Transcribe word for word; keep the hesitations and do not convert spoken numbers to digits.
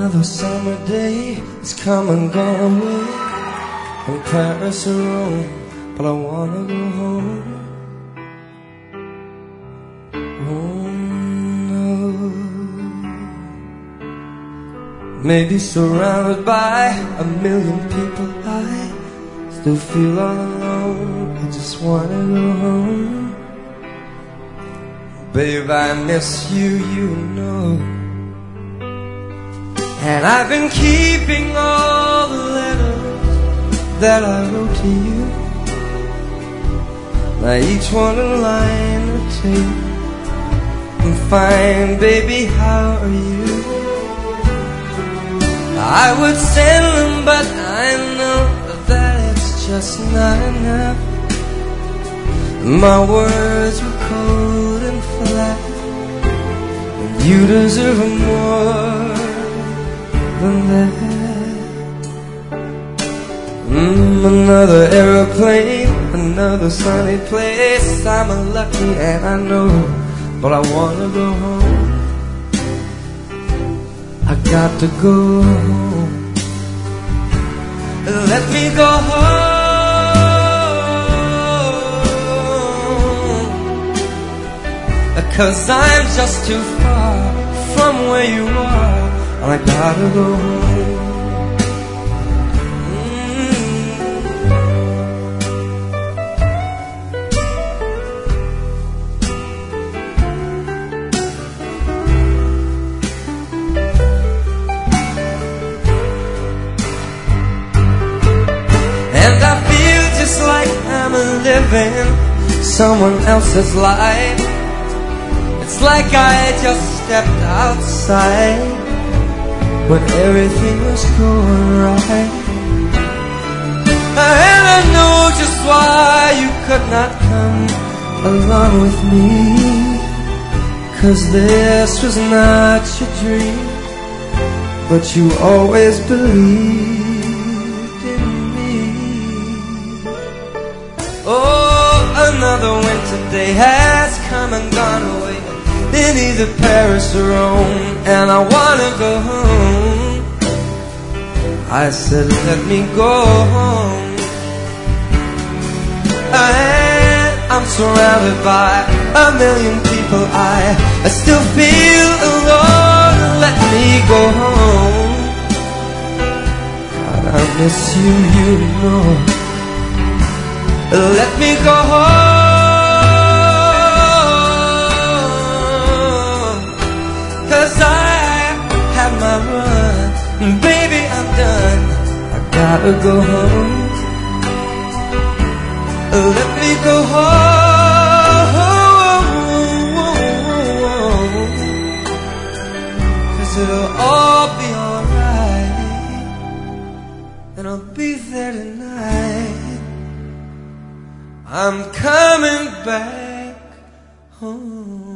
Another summer day has come and gone away from Paris or Rome, but I wanna go home. Oh no. Maybe surrounded by a million people, I still feel all alone. I just wanna go home. Babe, I miss you, you know. And I've been keeping all the letters that I wrote to you. Now each one a line or two. I'm fine, baby, how are you? I would send them, but I know that it's just not enough. My words were cold and flat, and you deserve more than that. Mm, another aeroplane, another sunny place. I'm unlucky and I know, but I wanna go home. I got to go home. Let me go home. 'Cause I'm just too far from where you are, and I gotta go home. And I feel just like I'm living someone else's life. It's like I just stepped outside when everything was going right. And I know just why you could not come along with me, 'cause this was not your dream, but you always believed in me. Oh, another winter day has come and gone away in either Paris or Rome, and I wanna go home. I said, let me go home. And I'm surrounded by a million people, I, I still feel alone. Let me go home. God, I miss you, you know. Let me go home. Baby, I'm done. I gotta go home. Let me go home. 'Cause it'll all be alright, and I'll be there tonight. I'm coming back home.